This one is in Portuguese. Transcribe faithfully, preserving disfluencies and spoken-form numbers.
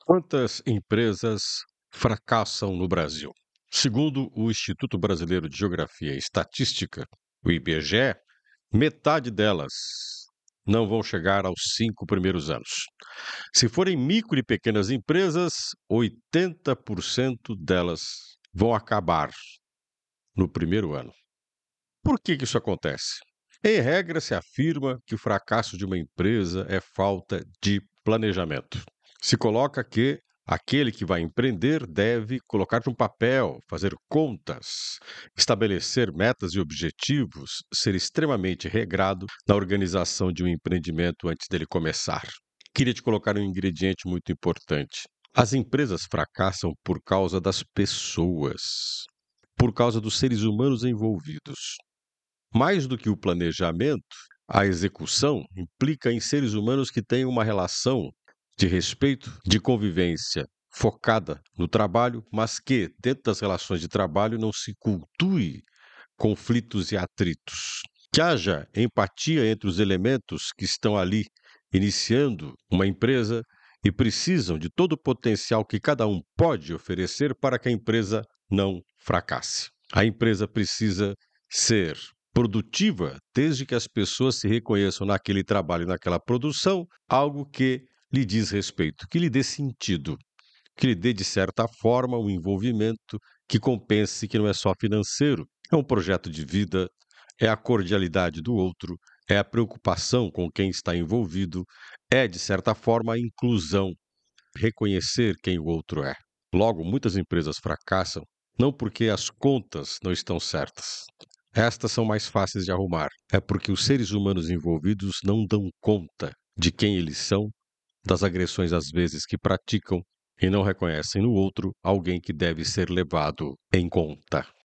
Quantas empresas fracassam no Brasil? Segundo o Instituto Brasileiro de Geografia e Estatística, o I B G E, metade delas não vão chegar aos cinco primeiros anos. Se forem micro e pequenas empresas, oitenta por cento delas vão acabar no primeiro ano. Por que que isso acontece? Em regra, se afirma que o fracasso de uma empresa é falta de planejamento. Se coloca que aquele que vai empreender deve colocar no papel, fazer contas, estabelecer metas e objetivos, ser extremamente regrado na organização de um empreendimento antes dele começar. Queria te colocar um ingrediente muito importante. As empresas fracassam por causa das pessoas, por causa dos seres humanos envolvidos. Mais do que o planejamento, a execução implica em seres humanos que têm uma relação de respeito, de convivência focada no trabalho, mas que, dentro das relações de trabalho, não se cultue conflitos e atritos. Que haja empatia entre os elementos que estão ali iniciando uma empresa e precisam de todo o potencial que cada um pode oferecer para que a empresa não fracasse. A empresa precisa ser produtiva, desde que as pessoas se reconheçam naquele trabalho, naquela produção, algo que lhe diz respeito, que lhe dê sentido, que lhe dê, de certa forma, um envolvimento que compense, que não é só financeiro, é um projeto de vida, é a cordialidade do outro, é a preocupação com quem está envolvido, é, de certa forma, a inclusão, reconhecer quem o outro é. Logo, muitas empresas fracassam não porque as contas não estão certas. Estas são mais fáceis de arrumar. É porque os seres humanos envolvidos não dão conta de quem eles são, das agressões às vezes que praticam e não reconhecem no outro alguém que deve ser levado em conta.